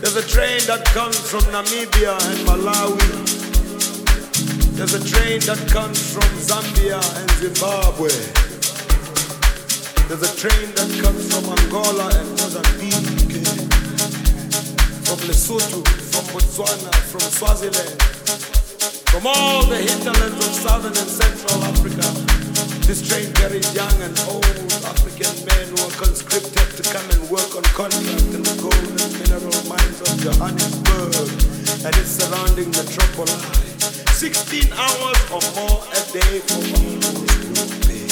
There's a train that comes from Namibia and Malawi. There's a train that comes from Zambia and Zimbabwe. There's a train that comes from Angola and Mozambique, from Lesotho, from Botswana, from Swaziland, from all the hinterlands of southern and central Africa. This train carries young and old African men who are conscripted to come and work on contract in the gold and mineral mines of Johannesburg and its surrounding metropoli. 16 hours or more a day for all this pay.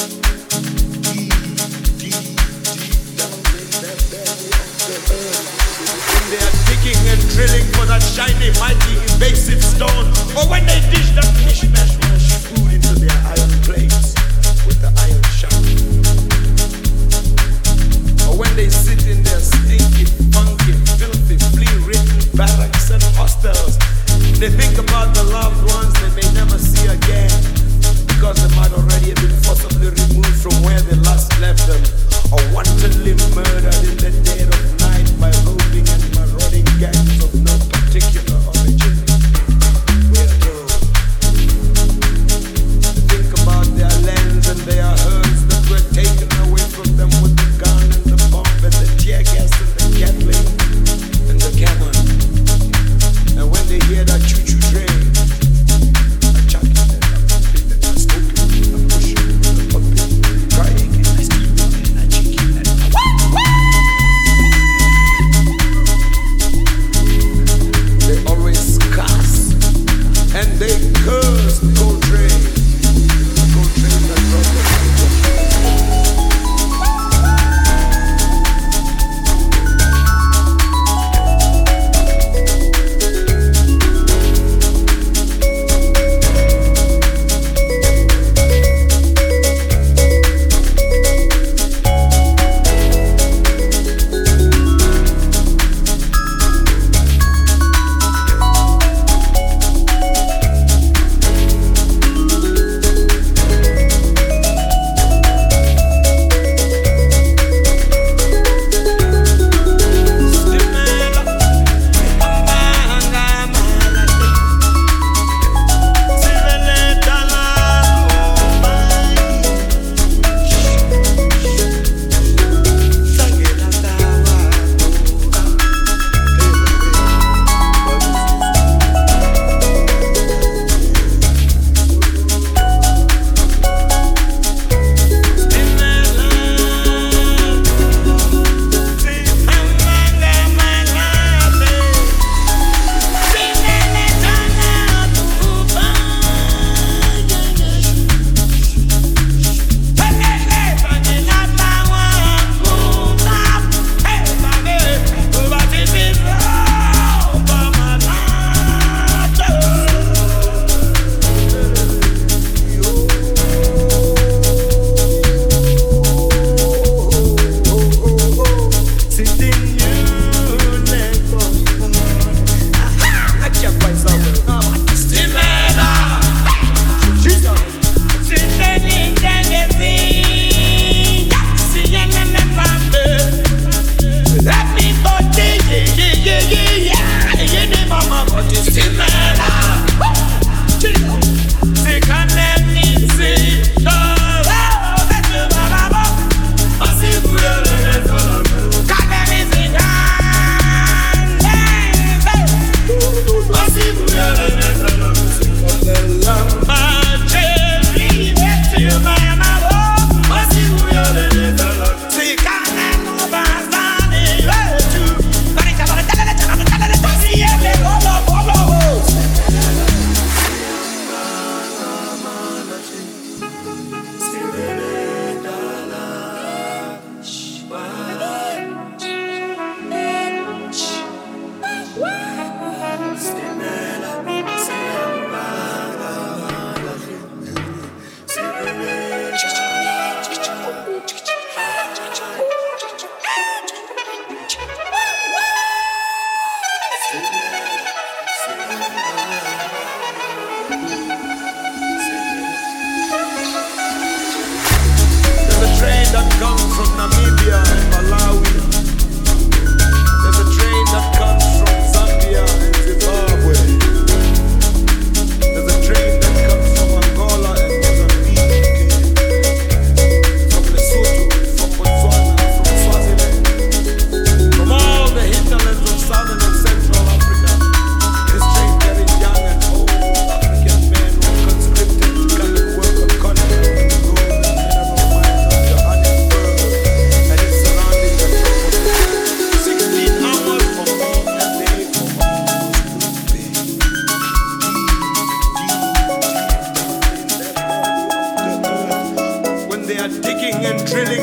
Deep down in the belly of the earth. When they are digging and drilling for that shiny, mighty, invasive stone, or when they dish that mishmash food into their iron plates with the iron shaft, or when they sit in their stinky, funky, filthy, flea-ridden barracks and hostels, they think about the loved ones they may never see again because they might already have been forcibly removed from where they last left them, or wantonly murdered in the dead of night by roving and marauding gangs of no particular origin. We're told to think about their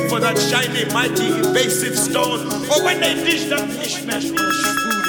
for that shiny, mighty, evasive stone, or when they dish that mishmash food.